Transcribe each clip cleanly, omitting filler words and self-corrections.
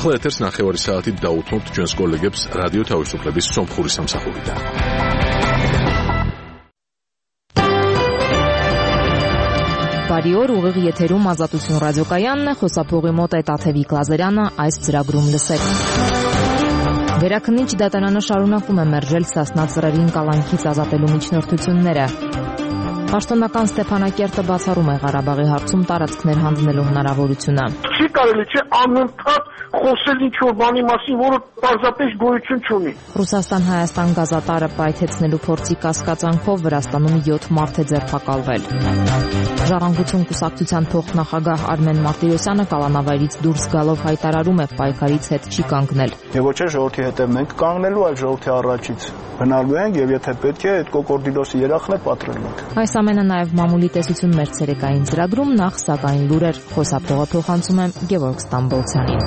ახლა ეთერს ნახევარი საათით დაუთმობთ ჩვენს კოლეგებს რადიო თავისუფლების სომხური სამსახურიდან. Բարի օր, ուղիղ եթերում Ազատություն ռադիոկայանն է, խոսափողի մոտ է Տաթևիկ Լազարյանը, այս ծրագրում լսեք։ Վերաքննիչ դատարանը շարունակում է մերժել Սասնա ծռերին կալանքից ազատելու միջնորդությունները։ Պաշտոնական Ստեփանակերտը բացառում է Ղարաբաղի հարցում տարածքներ հանձնելու հնարավորությունը։ Չի կարելի չէ անընդհատ խոսել ինչ-որ բանի մասին, որը պարզապես գոյություն չունի։ Ռուսաստան-Հայաստան գազատարը պայթեցնելու փորձի կասկածանքով Վրաստանում 7 մարդ է ձերբակալվել։ Ժառանգություն կուսակցության փոխնախագահ Արմեն Մարտիրոսյանը կալանավայրից դուրս գալով հայտարարում է պայքարից հետ չի կանգնել։ Եվ ոչ է ժողովրդի հետ մենք կանգնելու, այլ ժողովրդի առաջից հնալու ենք եւ եթե պետք է այդ կոկորդիլոսի երախն է պատրելու ենք։ Այս ամենը նաև մամուլի տեսություն մեր ցերեկային ծրագրում նախ սակայն լուրեր խոսափողը փոխանցում եմ Գևորգ Ստամբոլցյանին։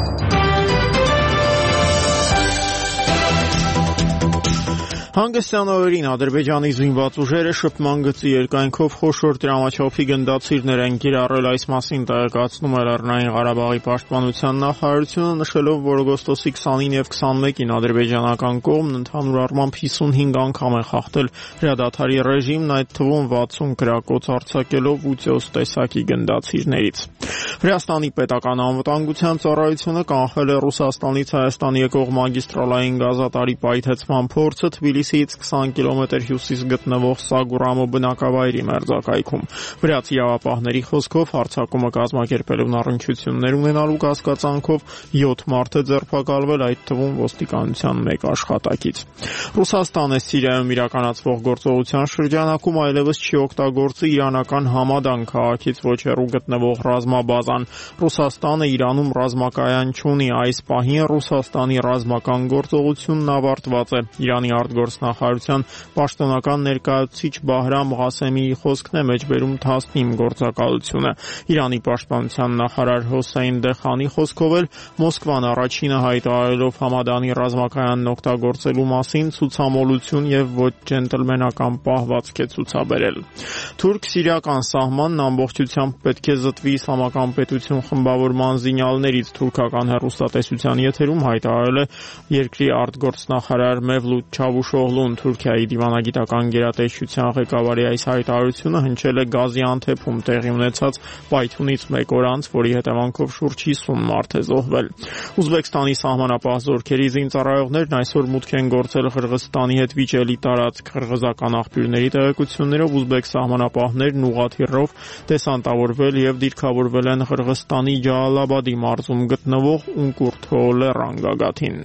Հանգստյան օրերին Ադրբեջանի զինված ուժերը շփման գծի երկայնքով խոշոր դրամաչափի գնդացիրներ են կիրառել, այս մասին տեղեկացնում է Լեռնային Ղարաբաղի պաշտպանության նախարարությունը, նշելով, որ օգոստոսի 29 եւ 21-ին ադրբեջանական կողմն ընդհանուր առմամբ 55 անգամ է խախտել հրադադարի ռեժիմն, այդ թվում 60 գրակոց արձակելով 8 տեսակի գնդացիրներից։ Վրաստանի պետական անվտանգության ծառայությունը կանխել է Ռուսաստանից Հայաստան եկող մագիստրալային գազատարի պայթեցման փորձը Թբիլիսիից 20 կիլոմետր հյուսիս գտնվող Սագուրամո բնակավայրի մերձակայքում։ Վրացի ավապահների խոսքով հարձակումը կազմակերպելուն առնչություններ ունենալու կասկածանքով 7 մարդ է ձերբակալվել, այդ թվում ոստիկանության 1 աշխատակից։ Ռուսաստանը Սիրիայում իրականացվող գործողության շրջանակում այլևս չի օգտագործի իրանական Համադան քաղաքից ոչ հեռու գտնվող ռազմաբազան։ Ռուսաստանը Իրանում ռազմակայան չունի, այս պահին Ռուսաստանի ռազմական գործողությունն ավարտված է։ Իրանի արտգործնախարարության պաշտոնական ներկայացուցիչ Բահրամ Ղասեմիի խոսքն է մեջբերում Թասնիմ գործակալությունը։ Իրանի պաշտպանության նախարար Հոսեյն Դեխանի խոսքով էլ Մոսկվան առաջինը հայտարարելով Համադանի ռազմակայանն օգտագործելու մասին ցուցամոլություն եւ ոչ ջենտլմենական պահվածք է ցուցաբերել։ Թուրք-սիրիական սահմանն ամբողջությամբ պետք է զտվի Իսլամական պետություն խմբավորման զինյալներից, թուրքական հեռուստատեսության եթերում հայտարարել է երկրի արտգործնախարար Մևլութ Չավուշօղլուն։ Թուրքիայի դիվանագիտական գերատեսչության ղեկավարի այս հայտարարությունը հնչել է Գազիանթեփում տեղի ունեցած պայթյունից 1 օր անց, որի հետևանքով շուրջ 50 մարդ է զոհվել։ Ուզբեկստանի սահմանապահ զորքերի զինծառայողներն այսօր մուտք են գործել Қырғызստանի հետ վիճելի տարածք։ Қырғызական աղբյուրների տեղեկություններով ուզբեկ սահմանապահներն ուղղաթիռով դեսանտավորվել եւ դիրքավորվել են Қырғызստանի Ջալալաբադի մարզում գտնվող Ունկուրթո լեռան գագաթին։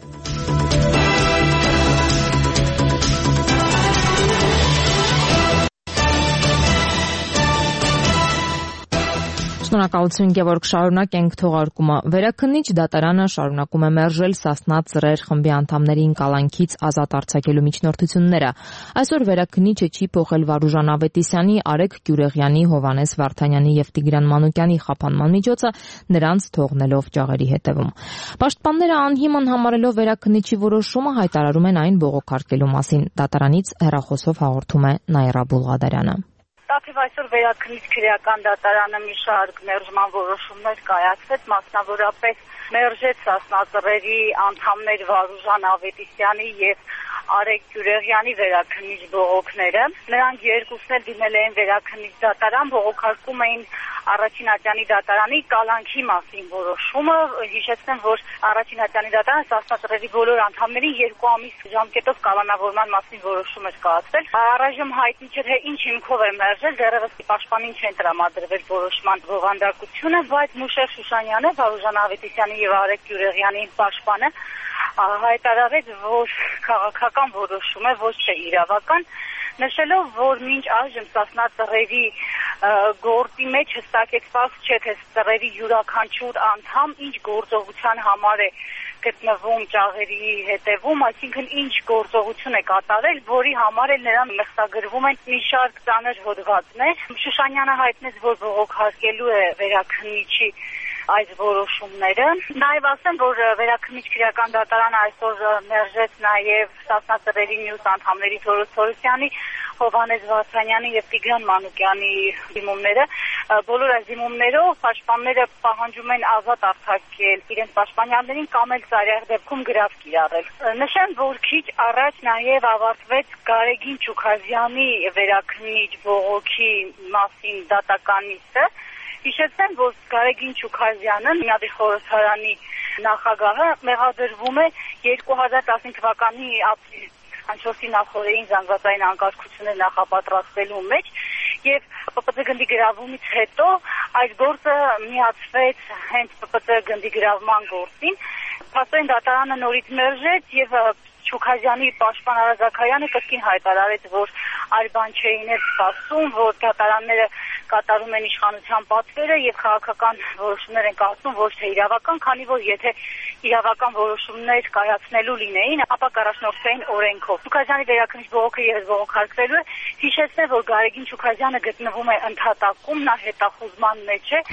Շնորհակալություն Գևորգ, շարունակենք թողարկումը։ Վերաքննիչ դատարանը շարունակում է մերժել Սասնա ծռեր խմբի անդամներին կալանքից ազատ արձակելու միջնորդությունները։ Այսօր վերաքննիչը չի փոխել Վարուժան Ավետիսյանի, Արեգ Գյուրեղյանի, Հովանես Վարդանյանի եւ Տիգրան Մանուկյանի խափանման միջոցը, նրանց թողնելով ջաղերի հետևում։ Պաշտպանները անհիմն համարելով վերաքննիչի որոշումը հայտարարում են այն բողոքարկելու մասին։ Դատարանից հեռախոսով հաղորդում է Նաիրա Բուլղադարյանը։ Տաթև այսօր վերաքննիչ քրեական դատարանը մի շարք մերժման որոշումներ կայացրեց, մասնավորապես մերժեց Սասնա ծռերի անդամներ Վարուժան Ավետիսյանի եւ Արեգ Գյուրեղյանի վերաքննիչ բողոքները։ Նրանք երկուսն էլ դիմել էին վերաքննիչ դատարան, բողոքարկում էին առաջին ատյանի դատարանի կալանքի մասին որոշումը։ Հիշեցնեմ, որ առաջին ատյանի դատարանը Սասնա ծռերի բոլոր անդամներին 2 ամիս ժամկետով կալանավորման մասին որոշում էր կայացրել։ Առայժմ հայտնի չէ, թե ինչ հիմքով է մերժել, դեռևս պաշտպանին չեն տրամադրվել որոշման բովանդակությունը, բայց Մուշեղ Շուշանյանը, Վարուժան Ավետիսյանի եւ Արեգ Գյուրեղյանի պաշտպանը հայտարարեց, որ քաղաքական որոշում է, ոչ թե իրավական, նշելով, որ մինչ այժմ Սասնա ծռերի գործի մեջ հստակեցված չէ, թե ծռերի յուրաքանչյուր անդամ ինչ գործողության համար է գտնվում ջաղերի հետևում, այսինքն ինչ գործողություն է կատարել, որի համար էլ նրան մեղսագրվում են մի շարք ծանր հոդվածներ։ Շուշանյանը հայտնեց, որ բողոքարկելու է վերաքննիչի այս որոշումները։ Նաև ասեմ, որ վերաքննիչ քրեական դատարանը այսօր մերժեց նաև Սասնա ծռերի մյուս անդամների Թորոս Թորոսյանի Հովհաննես Վարդանյանի եւ Տիգրան Մանուկյանի դիմումները, բոլոր այս դիմումներով պաշտպանները պահանջում են ազատ արձակել իրենց պաշտպանյալներին կամ էլ ծայրահեղ դեպքում գրավ կիրառել։ Նշեմ, որ քիչ առաջ նաեւ ավարտվեց Գարեգին Չուքազյանի վերաքննիչ բողոքի մասին դատական նիստը։ Հիշեցնեմ, որ Գարեգին Չուքազյանը Միաբի խորհրդարանի նախագահը մեղադրվում է 2015 թվականի ապրիլի 24-ի նախօրեին զանգվածային անկարգություններ նախապատրաստելու մեջ եւ ՊՊԾ գնդի գրավումից հետո այս գործը միացվեց հենց ՊՊԾ գնդի գրավման գործին։ Փաստորեն դատարանը նորից մերժեց եւ Չուքազյանի պաշտպան Արա Զաքարյանը կրկին հայտարարեց, որ այլ բան չէին էլ սպասում, որ դատարանները կատարում են իշխանության պատվերը եւ քաղաքական որոշումներ են կայացնում, ոչ թե իրավական, քանի որ եթե իրավական որոշումներ կայացնելու լինեին, ապա կառաջնորդվեին օրենքով։ Չուքազյանի վերաքննիչ բողոքը եւս բողոքարկվելու է։ Հիշեցնեմ, որ Գարեգին Չուքազյանը գտնվում է ընդհատակում, նա հետախուզման մեջ է։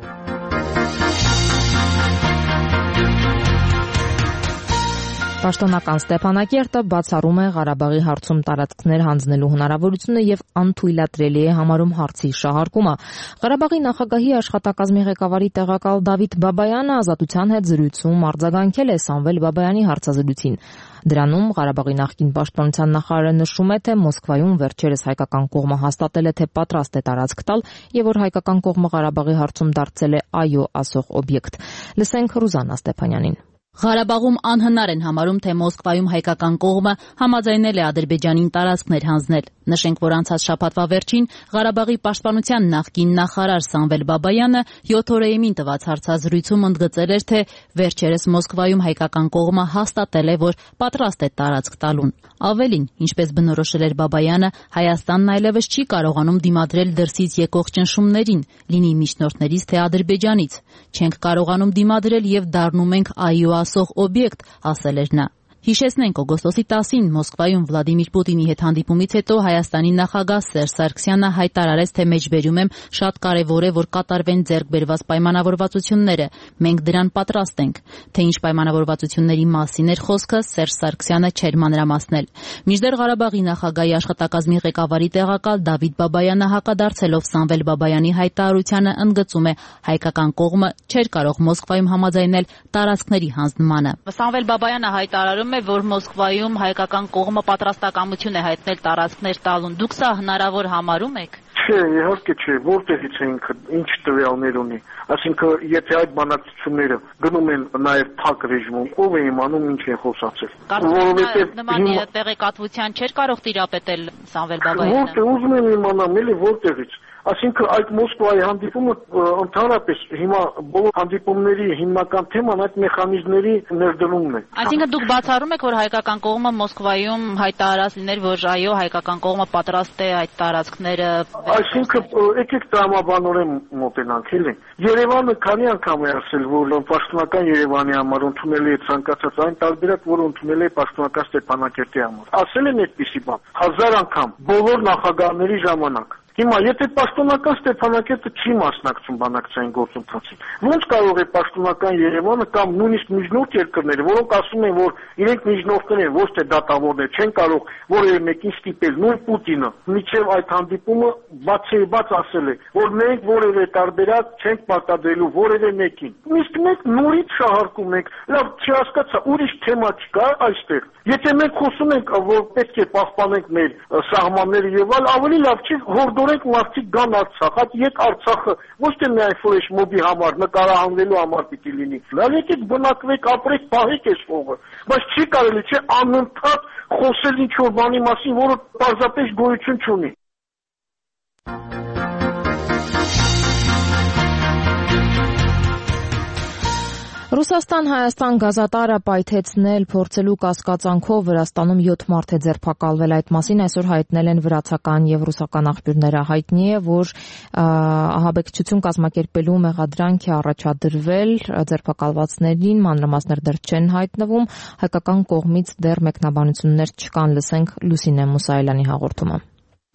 Պաշտոնական Ստեփանակերտը բացառում է Ղարաբաղի հարցում տարածքներ հանձնելու հնարավորությունը եւ անթույլատրելի է համարում հարցի շահարկումը։ Ղարաբաղի նախագահի աշխատակազմի ղեկավարի տեղակալ Դավիթ Բաբայանը Ազատության հետ զրույցում արձագանքել է Սամվել Բաբայանի հարցազրույցին։ Դրանում Ղարաբաղի նախկին պաշտպանության նախարարը նշում է, թե Մոսկվայում վերջերս հայկական կողմը հաստատել է, թե պատրաստ է տարածք տալ եւ որ հայկական կողմը Ղարաբաղի հարցում դարձել է այո ասող օբյեկտ։ Լսենք Ռուզաննա Ստեփանյանին։ Ղարաբաղում անհնար են համարում, թե Մոսկվայում հայկական կողմը համաձայնել է Ադրբեջանին տարածքներ հանձնել։ Նշենք, որ անցած շաբաթվա վերջին Ղարաբաղի պաշտպանության նախկին նախարար Սամվել Բաբայանը 7 օրեին տված հարցազրույցում ընդգծել էր, թե վերջերս Մոսկվայում հայկական կողմը հաստատել է, որ պատրաստ է տարածք տալուն։ Ավելին, ինչպես բնորոշել էր Բաբայանը, Հայաստանն այլևս չի կարողանում դիմադրել դրսից եկող ճնշումներին, լինի միջնորդներից թե Ադրբեջանից։ Չենք կարողանում դիմադրել եւ դառնում ենք այո ասող օբյեկտ, ասել էր նա։ Հիշեցնենք, օգոստոսի 10-ին Մոսկվայում Վլադիմիր Պուտինի հետ հանդիպումից հետո Հայաստանի նախագահ Սերժ Սարգսյանը հայտարարեց, թե մեջբերում եմ շատ կարևոր է, որ կատարվեն ձեռք բերված պայմանավորվածությունները։ Մենք դրան պատրաստ ենք։ Թե ինչ պայմանավորվածությունների մասին էր խոսքը, Սերժ Սարգսյանը չէր մանրամասնել։ Մինչդեռ Ղարաբաղի նախագահի աշխատակազմի ղեկավարի տեղակալ Դավիթ Բաբայանը հակադարձելով Սամվել Բաբայանի հայտարարությանը ընդգծում է, հայկական կողմը չէր կարող Մոսկվայում համաձայնել տարածքների հանձնմանը։ Սամվել Բաբայանը հայտարարում որ Մոսկվայում հայկական կողմը պատրաստակամություն է հայտնել տարածքներ տալուն։ Դուք սա հնարավոր համարում եք։ Չէ, իհարկե չէ, որտեղից է ինքը ինչ տվյալներ ունի։ Այսինքն, եթե այդ բանակցությունները գնում են նաև փակ ռեժիմում, ով է իմանում ինչ են խոսացել։ Որովհետև նման տեղեկատվության չէր կարող տիրապետել Սամվել Բաբայանը։ Որտեղ ուզում եմ իմանամ, էլի որտեղից։ Այսինքն այդ Մոսկվայի հանդիպումը ընդհանրապես հիմա բոլոր հանդիպումների հիմնական թեման այդ մեխանիզմների ներդրումն է։ Այսինքն դուք բացառում եք, որ հայկական կողմը Մոսկվայում հայտարարած լիներ, որ այո, հայկական կողմը պատրաստ է այդ տարածքները։ Այսինքն եկեք տրամաբանորեն մոտենանք, էլի։ Երևանը քանի անգամ է ասել, որ պաշտոնական Երևանի համար ընդունել է ցանկացած այն տարբերակ, որ ընդունել է պաշտոնական Ստեփանակերտի համար։ Ասել են այդպիսի բան 1000 անգամ բոլոր նախագահների ժամանակ։ Հիմա եթե պաշտոնական Ստեփանակերտը չի մասնակցում բանակցային գործընթացին, ո՞նց կարող է պաշտոնական Երևանը կամ նույնիսկ միջնորդ երկրները, որոնք ասում են, որ իրենք միջնորդներ են, ոչ թե դատավորներ, չեն կարող որևէ մեկին ստիպել, նույն Պուտինը միջև այդ հանդիպումը բացեբաց ասել է, որ մենք որևէ տարբերակ չենք պարտադրելու որևէ մեկին։ Իսկ մենք նորից շահարկում ենք, լավ, չհասկացա, ուրիշ թեմա չկա այստեղ։ Եթե մենք խոսում ենք, որ պետք է պահպանենք մեր սահմանները եւ այլ, ավելի լավ չի հորդորենք մարդիկ գան Արցախ, այդ եկ Արցախը ոչ թե միայն ֆրեշ մոբի համար, նկարահանվելու համար պիտի լինի։ Լավ եկեք բնակվեք, ապրեք, պահեք այս փողը, բայց չի կարելի չէ անընդհատ խոսել ինչ որ բանի մասին, որը պարզապես գոյություն չունի։ Ռուսաստան-Հայաստան գազատարը պայթեցնել փորձելու կասկածանքով Վրաստանում 7 մարդ է ձերբակալվել։ Այդ մասին այսօր հայտնել են վրացական եւ ռուսական աղբյուրները։ Հայտնի է, որ ահաբեկչություն կազմակերպելու մեղադրանք է առաջադրվել ձերբակալվածներին, մանրամասներ դեռ չեն հայտնվում, հայկական կողմից դեռ մեկնաբանություններ չկան։ Լսենք Լուսինե Մուսայելյանի հաղորդումը։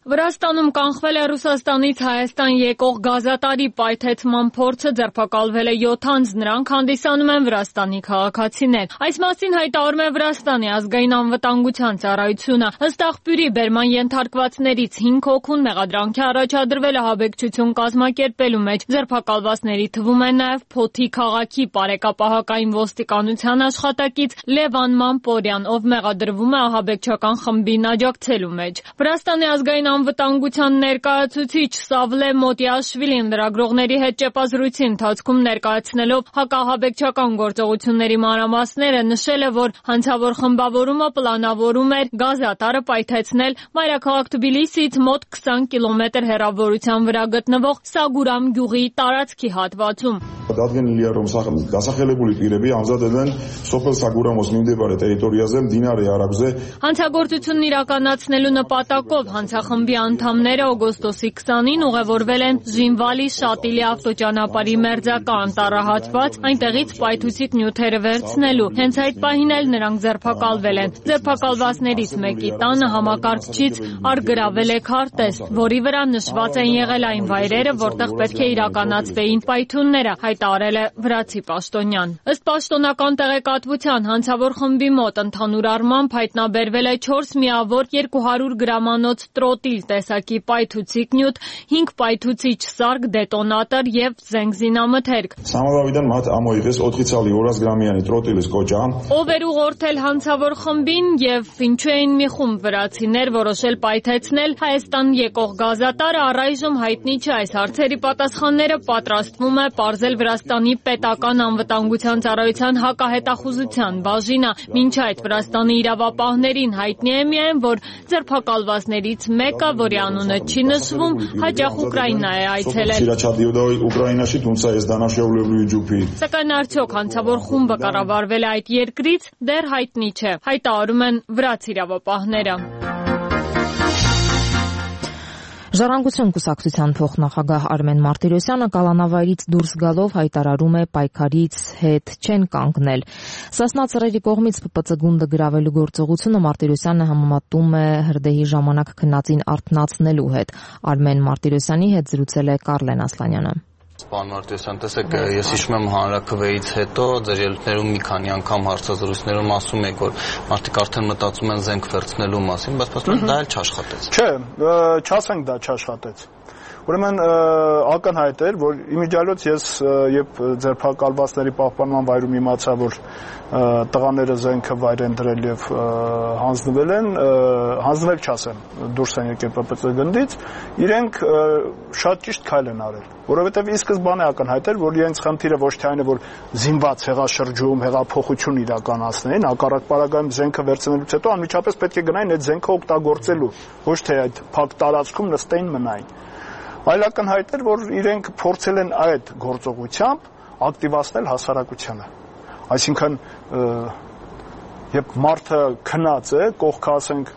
Վրաստանում կանխվել է Ռուսաստանից Հայաստան եկող գազատարի պայթեցման փորձը, ձերբակալվել է 7 անձ, նրանք հանդիսանում են Վրաստանի քաղաքացիներ։ Այս մասին հայտարարում է Վրաստանի ազգային անվտանգության ծառայությունը։ Ըստ աղբյուրի, բերման ենթարկվածներից 5 հոգուն մեղադրանքի առաջադրվել է ահաբեկչություն կազմակերպելու մեջ։ Ձերբակալվածների թվում է նաև Փոթի քաղաքի բարեկապահական ոստիկանության աշխատակից Լևան Մանպորյան, ով մեղադրվում է ահաբեկչական խմբին աջակցելու մեջ։ Վրաստանի ազգային անվտանգության ներկայացուցիչ Սավլե Մոտիաշվիլին լրագրողների հետ ճեպազրույցի ընթացքում ներկայացնելով հակահաբեկչական գործողությունների մանրամասները նշել է, որ հանցավոր խմբավորումը պլանավորում էր գազատարը պայթեցնել մայրաքաղաք Թբիլիսիից մոտ 20 կիլոմետր հեռավորության վրա գտնվող Սագուրամ գյուղի տարածքի հատվածում։ Դատվենելի է, რომ գասախելებული პირები անձադել են սոփել Սագուրամոս მიმდებარე տերիտորիაზე դինարի արագზე։ Հանցագործությունն իրականացնելու նպատակով հանցախմբի անդամները օգոստոսի 20-ին ուղևորվել են Ժինվալի Շատիլի ավտոճանապարհի մերձակա անտառահատված, այնտեղից պայթուցիկ նյութերը վերցնելու։ Հենց այդ պահին էլ նրանք ձերբակալվել են։ Ձերբակալվածներից մեկի տանը համակարգչից արգրավել է քարտեզ, որի վրա նշված են եղել այն վայրերը, որտեղ պետք է իրականացվեին պայթյունները, հայտարարել է վրացի պաշտոնյան։ Ըստ պաշտոնական տեղեկատվության, հանցավոր խմբի մոտ ընդհանուր առմամբ հայտնաբերվել է 4 միավոր 200 գրամանոց տրոտիլ տեսակի պայթուցիկ նյութ, 5 պայթուցիչ սարք, դետոնատոր եւ զենգզինամթերք։ Սամավավիդան մատ ամոյղես 4-ալի 200 գրամյանի տրոտիլից կոճա։ Ով էր ուղղորդել հանցավոր խմբին եւ ինչու էին մի խումբ վրացիներ որոշել պայթեցնել Հայաստան եկող գազատարը, առայժմ հայտնի չէ։ Այս հարցերի պատասխանները պատրաստվում է պարզել Վրաստանի պետական անվտանգության ծառայության հակահետախուզության բաժինը։ Մինչ այդ Վրաստանի իրավապահներին հայտնի է միայն, որ ձերբակալվածներից մեկը, որի անունը չի նշվում, հաճախ Ուկրաինա է այցելել։ Սակայն արդյոք հանցավոր խումբը կառավարվել է այդ երկրից, դեռ հայտնի չէ, հայտարարում են վրաց իրավապահները։ Ժառանգություն կուսակցության փոխնախագահ Արմեն Մարտիրոսյանը կալանավայրից դուրս գալով հայտարարում է պայքարից հետ չեն կանգնել։ Սասնա ծռերի կողմից ՊՊՑ գունդը գրավելու գործողությունը Մարտիրոսյանը համեմատում է հրդեհի ժամանակ քնածին արթնացնելու հետ։ Արմեն Մարտիրոսյանի հետ զրուցել է Կարլեն Ասլանյանը։ Պարոն Մարտիրոսյան, տեսեք, ես հիշում եմ հանրաքվեից հետո ձեր ելույթներում մի քանի անգամ հարցազրույցներում ասում եք, որ մարդիկ արդեն մտածում են զենք վերցնելու մասին, բայց փաստորեն դա էլ չաշխատեց։ Չէ, չասենք դա չաշխատեց։ Ուրեմն ակնհայտ էր, որ իմիջիալոց ես երբ ձերբակալվածների պահպանման վայրում իմացա, որ տղաները զենքը վայր են դրել եւ հանձնվել չասեմ, դուրս են եկել ՊՊՑ գնդից, իրենք շատ ճիշտ քայլ են արել, որովհետեւ ի սկզբանե ակնհայտ էր, որ իրենց խնդիրը ոչ թե այն է, որ զինված հեղաշրջում, հեղափոխություն իրականացնեն, հակառակ պարագայում զենքը վերցնելուց հետո անմիջապես պետք է գնային այդ զենքը օգտագործելու, ոչ թե այդ փակ տարածքում նստեին մնային։ Այլ ակնհայտ էր, որ իրենք փորձել են այդ գործողությամբ ակտիվացնել հասարակությանը։ Այսինքն, երբ մարդը քնած է, կողքը ասենք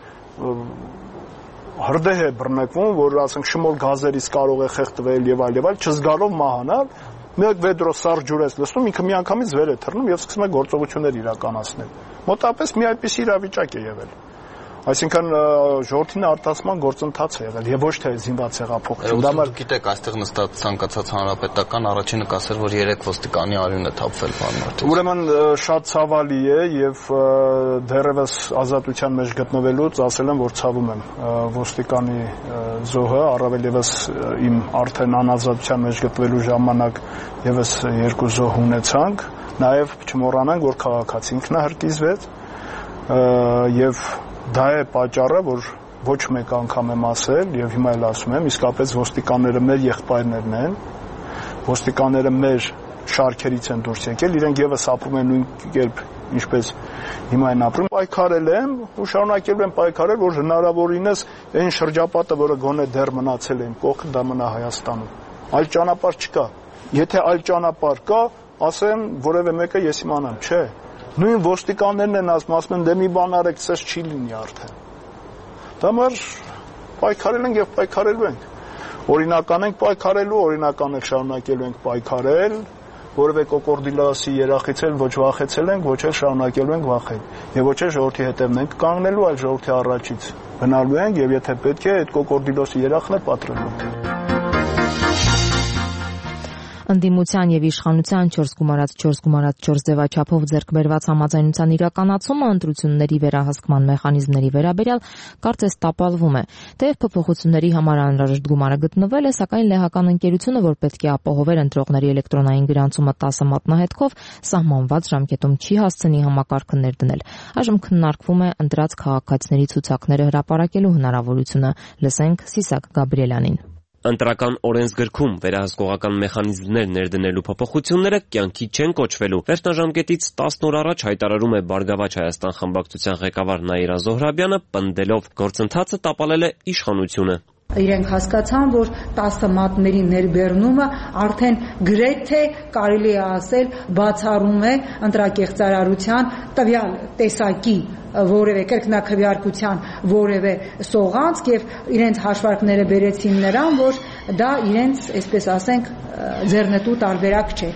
հրդեհ է բռնկվում, որ ասենք շմոլ գազերից կարող է խեղդվել եւ այլ, չզգալով մահանալ, մեկ վեդրո սառը ջուր է լսում, ինքը միանգամից վեր է թռնում եւ սկսում է գործողություններ իրականացնել։ Մոտավորապես մի այդպիսի իրավիճակ է եղել։ Այսինքն ժողովրդին արտասման գործընթաց է եղել եւ ոչ թե զինված հեղափոխություն։ Դա գիտեք, այստեղ նստած ցանկացած հանրապետական առաջինը կասեր, որ 3 ոստիկանի արյուն է թափվել, պարոն Մարտիրոսյան։ Ուրեմն շատ ցավալի է եւ դեռևս ազատության մեջ գտնվելուց ասել եմ, որ ցավում եմ ոստիկանի զոհը, առավել եւս իմ արդեն անազատության մեջ գտնվելու ժամանակ եւս 2 զոհ ունեցանք, նաեւ չմոռանանք, որ քաղաքացի ինքնահրկիզվեց եւ դա է պատճառը, որ ոչ մեկ անգամ եմ ասել եւ հիմա էլ ասում եմ, իսկապես ոստիկանները մեր եղբայրներն են, ոստիկանները մեր շարքերից են դուրս եկել, իրենք եւս ապրում են նույն կերպ, ինչպես հիմա են ապրում։ Պայքարել եմ ու շարունակել եմ պայքարել, որ հնարավորինս այն շրջապատը, որը գոնե դեռ մնացել է իմ կողքը, դա մնա Հայաստանում։ Այլ ճանապարհ չկա։ Եթե այլ ճանապարհ կա, ասեմ, որևէ մեկը ես իմանամ, չէ։ Նույն ոստիկաններն են ասում են դե մի բան արեք, ցես չի լինի արդեն։ Դա մար պայքարել ենք եւ պայքարելու ենք։ Օրինական ենք պայքարելու, օրինական ենք շարունակելու ենք պայքարել, որևէ կոկորդիլոսի երախից էլ ոչ վախեցել ենք, ոչ էլ շարունակելու ենք վախել։ Եվ ոչ էլ ժողովրդի հետևն ենք կանգնելու, այլ ժողովրդի առաջից բնալու ենք եւ եթե պետք է այդ կոկորդիլոսի երախն էլ պատրելու ենք։ Ընդդիմության եւ իշխանության 4x4x4 ձևաչափով ձեռք բերված համաձայնության իրականացումը ընտրությունների վերահսկման մեխանիզմների վերաբերյալ կարծես տապալվում է։ Թեև փոփոխությունների համար անհրաժեշտ գումարը գտնվել է, սակայն լեհական ընկերությունը, որ պետք է ապահովեր ընտրողների էլեկտրոնային գրանցումը 10 մատնահետքով, սահմանված ժամկետում չի հասցնի համակարգը ներդնել։ Այժմ քննարկվում է ընտրած քաղաքացիների ցուցակները հրապարակելու հնարավորությունը։ Լսենք Սիսակ Գաբրիելյանին։ Ընտրական օրենսգրքում վերահսկողական մեխանիզմներ ներդնելու փոփոխությունները կյանքի չեն կոչվելու։ Վերջնաժամկետից 10 օր առաջ հայտարարում է Բարգավաճ Հայաստան խմբակցության ղեկավար Նաիրա Զոհրաբյանը, պնդելով գործընթացը տապալել է իշխանությունը։ Իրենք հասկացան, որ 10 մատների ներբեռնումը արդեն գրեթե կարելի է ասել բացառում է ընտրակեղծարարության տվյալ տեսակի որևէ կրկնակվյարկության որևէ սողանցք եւ իրենց հաշվարկները բերեցին նրան, որ դա իրենց, այսպես ասենք, ձեռնտու տարբերակ չէ։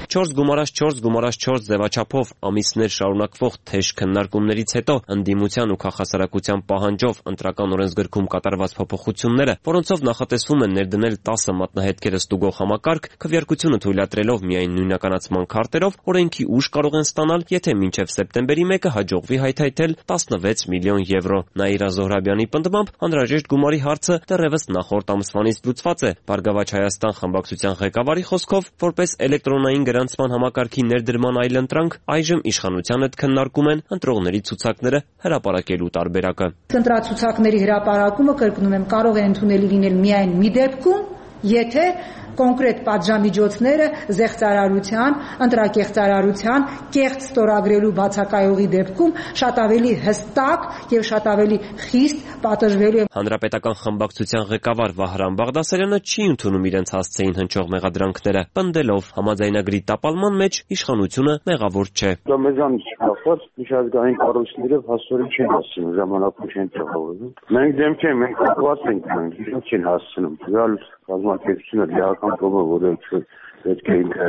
4x4x4 ձևաչափով ամիսներ շարունակվող թեժ քննարկումներից հետո ընդդիմության ու քաղաքասարակության պահանջով ընտրական օրենսգրքում կատարված փոփոխությունները, որոնցով նախատեսվում է ներդնել 10 մատնահետքերը ստուգող համակարգ, քվեարկությունը թույլատրելով միայն նույնականացման քարտերով, օրենքի ուժ կարող են ստանալ, եթե մինչև սեպտեմբերի 1-ը հաջողվի հայթայթել 16 միլիոն եվրո։ Նաիրա Զոհրաբյանի պնդմամբ անհրաժեշտ գումարի հարցը դեռևս նախորդ ամսվանից լուծված է։ Բարգավաճ Հայաստան խմբակցության ղեկավարի խոսքով, որպես էլեկտրոնային գրանցման համակարգի ներդրման այլընտրանք, այժմ իշխանության հետ քննարկում են ընտրողների ցուցակները հրապարակելու տարբերակը։ Ընտրացուցակների հրապարակումը, կրկնում եմ, կարող է ընդունելի լինել միայն մի դեպքում, եթե կոնկրետ պատժամիջոցները զեղծարարության, ընտրակեղծարարության, կեղծ ստորագրելու բացակայողի դեպքում շատ ավելի հստակ եւ շատ ավելի խիստ պատժվելու է։ Հանրապետական խմբակցության ղեկավար Վահրամ Բաղդասարյանը չի ընդունում իրենց հասցեին հնչող մեղադրանքները, պնդելով համաձայնագրի տապալման մեջ իշխանությունը մեղավոր չէ։ Դա մեզանից կախված միջազգային կառույցները հասցորեն չեն հասցնում, ժամանակում չեն տեղավորվում։ Մենք դեմ չենք, մենք կապված ենք, իրենք չեն հասցնում։ Դա կազմակերպությունը լիական կողմը, որը պետք է ինքը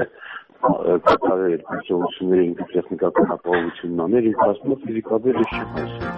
կատարել գործողությունների տեխնիկական ապահովությունն աներ, ինքը ասում է ֆիզիկաբեր չի հասցնում։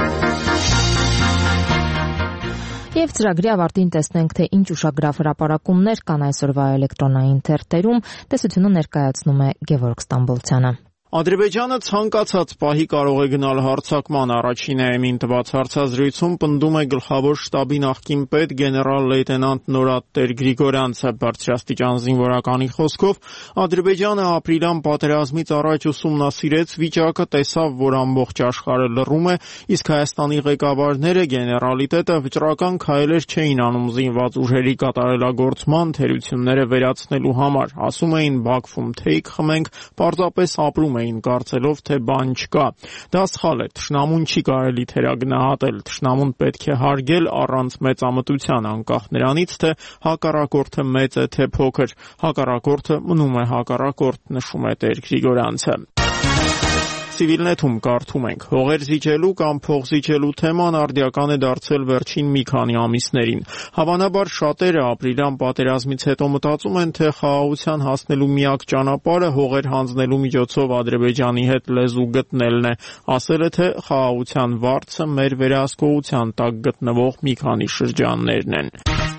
Եվ ծրագրի ավարտին տեսնենք, թե ինչ ուշագրավ հրապարակումներ կան այսօրվա էլեկտրոնային թերթերում, տեսությունը ներկայացնում է Գևորգ Ստամբոլցյանը։ Ադրբեջանը ցանկացած պահի կարող է գնալ հարձակման։ Առաջին ԱՄ-ին տված հարցազրույցում պնդում է գլխավոր շտաբի նախկին պետ գեներալ-լեյտենանտ Նորադ Տեր-Գրիգորյանցը։ Բարձրաստիճան զինվորականի խոսքով Ադրբեջանը ապրիլյան պատերազմից առաջ ուսումնասիրեց վիճակը, տեսավ, որ ամբողջ աշխարհը լռում է, իսկ Հայաստանի ղեկավարները, գեներալիտետը վճռական քայլեր չէին անում զինված ուժերի կատարելագործման թերությունները վերացնելու համար։ Ասում էին Բաքվում թեյք խմենք, պարզապես ապրում էին կարծելով, թե բան չկա։ Դա սխալ է, թշնամուն չի կարելի թերագնահատել, թշնամուն պետք է հարգել առանց մեծամտության, անկախ նրանից, թե հակառակորդը մեծ է, թե փոքր։ Հակառակորդը մնում է հակառակորդ, նշում է Տեր Գրիգորյանցը։ Civilnet-ում կարդում ենք. հողեր զիջելու կամ փող զիջելու թեման արդիական է դարձել վերջին մի քանի ամիսներին։ Հավանաբար շատերը ապրիլյան պատերազմից հետո մտածում են, թե խաղաղության հասնելու միակ ճանապարհը հողեր հանձնելու միջոցով Ադրբեջանի հետ լեզու գտնելն է։ Ասել է, թե խաղաղության վարձը մեր վերահսկողության տակ գտնվող մի քանի շրջաններն են։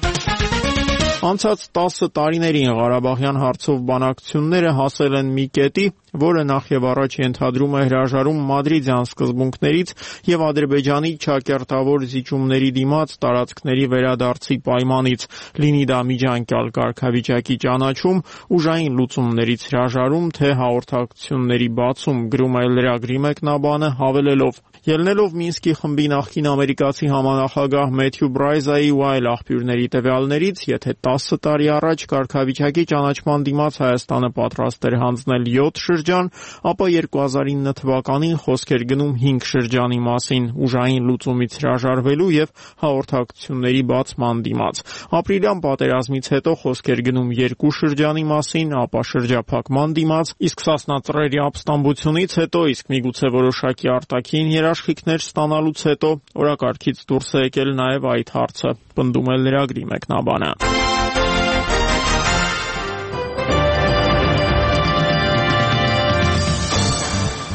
Անցած 10 տարիներին Ղարաբաղյան հարցով բանակցությունները հասել են մի կետի, որը նախ եւ առաջ ենթադրում է հրաժարում մադրիդյան սկզբունքներից եւ Ադրբեջանի չակերտավոր զիջումների դիմաց տարածքների վերադարձի պայմանից, լինի դա միջանկյալ կարգավիճակի ճանաչում, ուժային լուծումներից հրաժարում, թե հաղորդակցությունների բացում, գրում է լրագրի մեկնաբանը, հավելելով. Ելնելով Մինսկի խմբի նախկին ամերիկացի համանախագահ Մեթյու Բրայզայի ու այլ աղբյուրների տվյալներից, եթե 10 տարի առաջ կարգավիճակի ճանաչման դիմաց Հայաստանը պատրաստ էր հանձնել 7 շրջան, ապա 2009 թվականին խոսք էր գնում 5 շրջանի մասին, ուժային լուծումից հրաժարվելու եւ հաղորդակցությունների բացման դիմաց։ Ապրիլյան պատերազմից հետո խոսք էր գնում 2 շրջանի մասին, ապա շրջափակման դիմաց, իսկ Սասնա ծռերի ապստամբությունից հետո, իսկ միգուցե որոշակի արտաքին երաշխիքներ ստանալուց հետո օրակարգից դուրս է եկել նաև այդ հարցը, պնդում է լրագրի մեկնաբանը։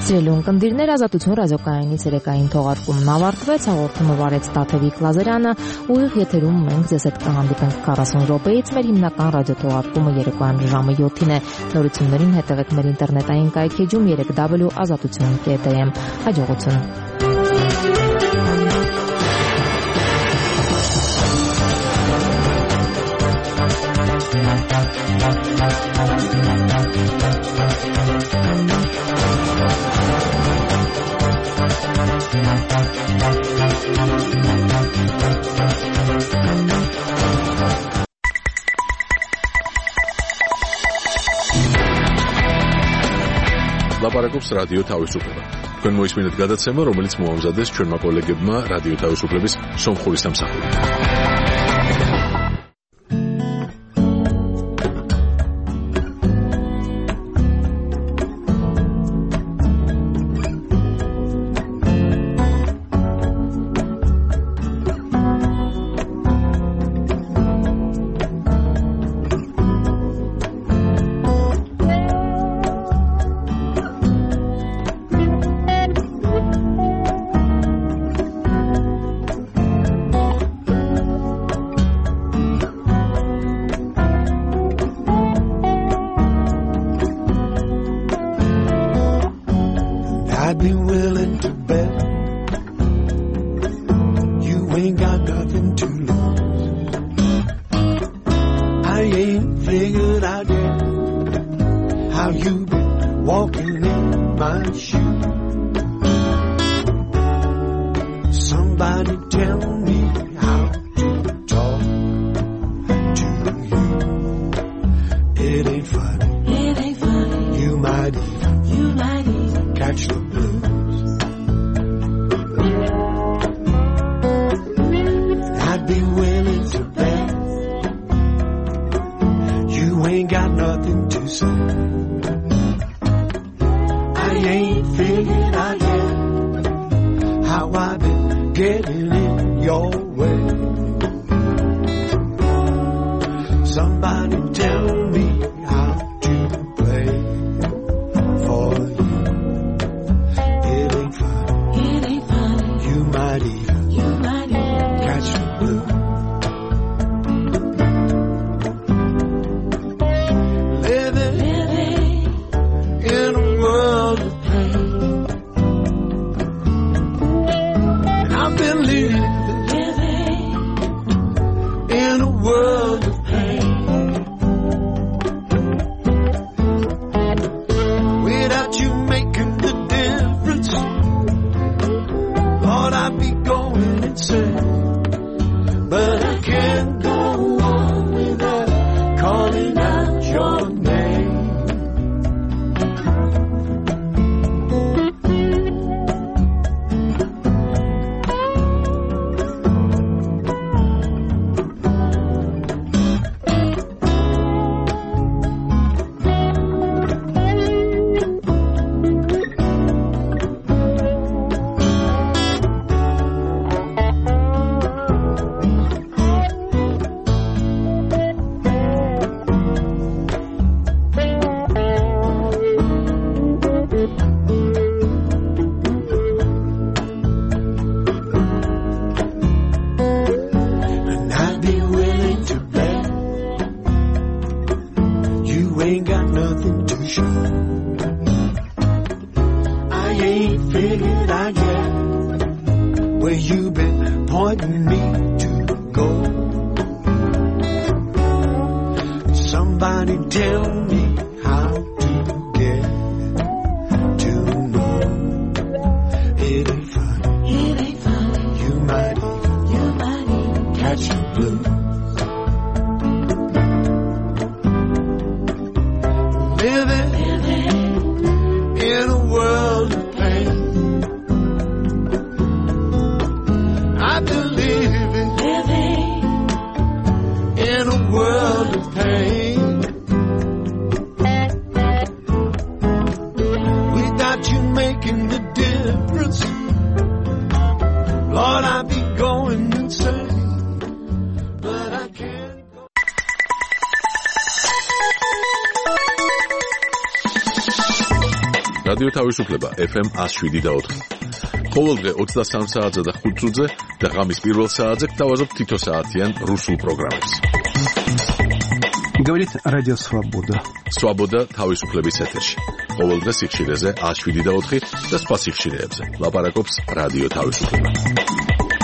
Սիրելի ունկնդիրներ, Ազատություն ռադիոկայանի ցերեկային թողարկումն ավարտվեց, հաղորդումը վարեց Տաթևիկ Լազարյանը, ուղիղ եթերում մենք ձեզ հետ կհանդիպենք 40 րոպեից, մեր հիմնական ռադիոթողարկումը երեկոյան ժամը 7-ին է, նորություններին հետևեք մեր ինտերնետային կայքեջում 3w.azatutun.am, հաջողություն։ Լապարակობს ռադիո თავისუფლება։ Თქვენ მოისმინეთ გადაცემა, რომელიც მოამზადეს ჩვენმა კოლეგებმა რადიო თავისუფლების სომხური სამსახურით. I'd be willing to bet you ain't got nothing to lose. I ain't figured out yet how you been walking in my shoes. Somebody tell me how to talk to you. It ain't funny. It ain't funny. You might even catch the blues. I'd be willing to bet you ain't got nothing to say. I ain't figured out yet how I've been getting in your way. Somebody tell me how to play for you. It ain't funny. It ain't funny. You might even catch the blues. Living in a world of pain. And I've been living in a world of pain. Without you making the difference, Lord, I'd be going insane. But I can't go on without calling out your name. And I'd be willing to bet you ain't got nothing to show. I ain't figured out yet where you been pointing me to go. Somebody tell me how to get to know. It ain't funny. It ain't funny. You might even catch the blues. Living in a world of pain. I've been living in a world of pain. Without you making the difference, Lord, I'd be going insane. But I can't. რადიო თავისუფლება FM 107.4. ყოველდღე 23 საათზე და 5 წუთზე და ღამის პირველ საათზე გთავაზობთ თითო საათიან რუსულ პროგრამებს. Говорит Радио Свобода. Свобода თავისუფლების ეთერში. ყოველდღე სიხშირეზე 107.4 და სხვა სიხშირეებზე. ლაპარაკობს რადიო თავისუფლება.